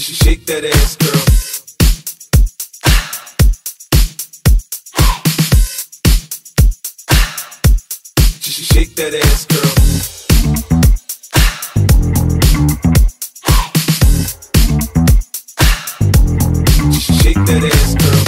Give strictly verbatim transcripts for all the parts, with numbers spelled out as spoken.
she shake that ass, girl. She she shake that ass, girl. She she shake that ass, girl.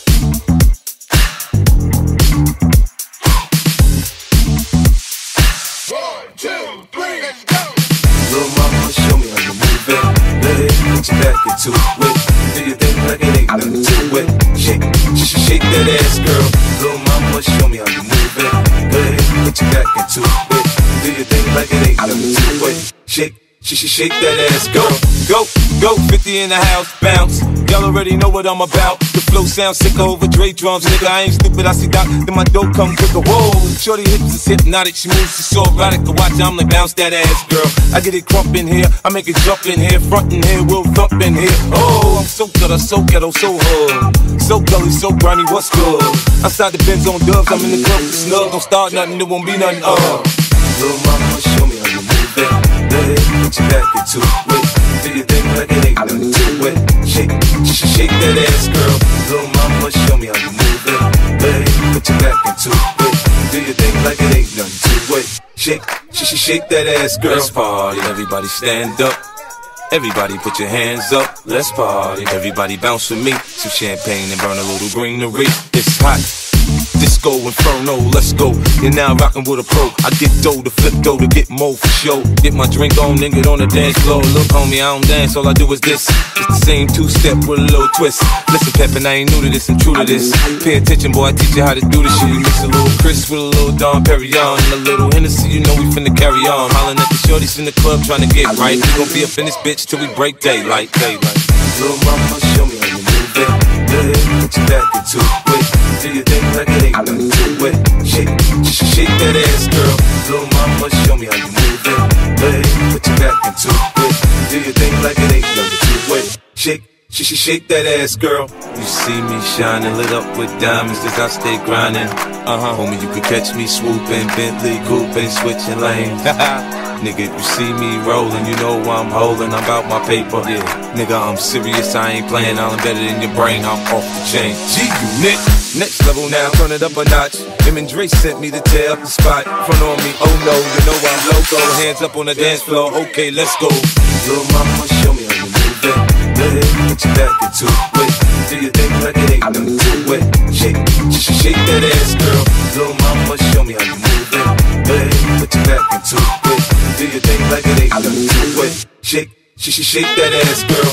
One, two, three, let's go. Little mama, show me how you move it. Let it put your back into it. Do your thing like it ain't nothing to it. Shake, she she shake that ass, girl. Little mama, show me how you move it. Let it put your back into it. Do your thing like it ain't nothing to it. Shake, she she shake that ass, go, go, go. fifty in the house, bounce. Y'all already know what I'm about. The flow sounds sicker over Dre drums, nigga. I ain't stupid, I see Doc, then my dope come quicker. Whoa, shorty hips is hypnotic, she moves, she's so erotic to watch. I'm like, bounce that ass, girl. I get it crump in here, I make it jump in here, front in here, we'll thump in here. Oh, I'm so gutter, so ghetto, so hood, so gully, so grimy, what's good? Outside the Benz on dubs, I'm in the club with snug. Don't start nothing, it won't be nothing. Uh, little mama, show me how you move it. Let it put your back into it. Do your thing like it ain't nothing to it. Shake, she shake that ass, girl. Little mama, show me how you move it. Let it put your back into it. Do your thing like it ain't nothing to it. Shake, she shake that ass, girl. Let's party, everybody stand up. Everybody put your hands up. Let's party, everybody bounce with me. Some champagne and burn a little greenery. It's hot. Disco Inferno, let's go. You're now rockin' with a pro. I get dough to flip dough to get more for show. Get my drink on, then get on the dance floor. Look, homie, I don't dance, all I do is this. It's the same two-step with a little twist. Listen, Peppin', I ain't new to this, I'm true to this. Pay attention, boy, I teach you how to do this shit. You mix a little Chris with a little Dom Perignon and a little Hennessy, you know we finna carry on. Hollin' at the shorties in the club trying to get right. We gon' be up in this bitch till we break daylight, daylight. Little mama, show me how you move it. Let it put your back into it. Do your thing like it ain't nothing to it. Shake, she shake that ass, girl. Little mama, show me how you move it. Let it put your back into it. Do your thing like it ain't nothing to it. Shake, she shake that ass, girl. You see me shining, lit up with diamonds as I stay grinding. Uh-huh, homie, you could catch me swooping, Bentley coupe, switching lanes. Nigga, if you see me rolling, you know I'm holding, I'm about my paper. Yeah, nigga, I'm serious, I ain't playing, I'm embedded in your brain, I'm off the chain. G-Unit, next level now, turn it up a notch. Him and Dre sent me to tear up the spot. Front on me, oh no, you know I'm loco. Hands up on the dance floor, okay, let's go. Little mama, show me how you move it. Let it put your back into it. Do your thing like it ain't nothing to it. Shake, she shake that ass, girl. Little mama, show me how you move it. Let it put your back into it. Do your thing like it ain't nothing to it. Shake, she shake that ass, girl.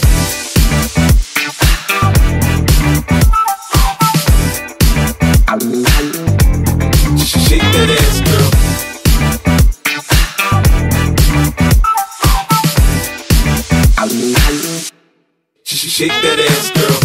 She shake that ass, girl. She shake that ass, girl.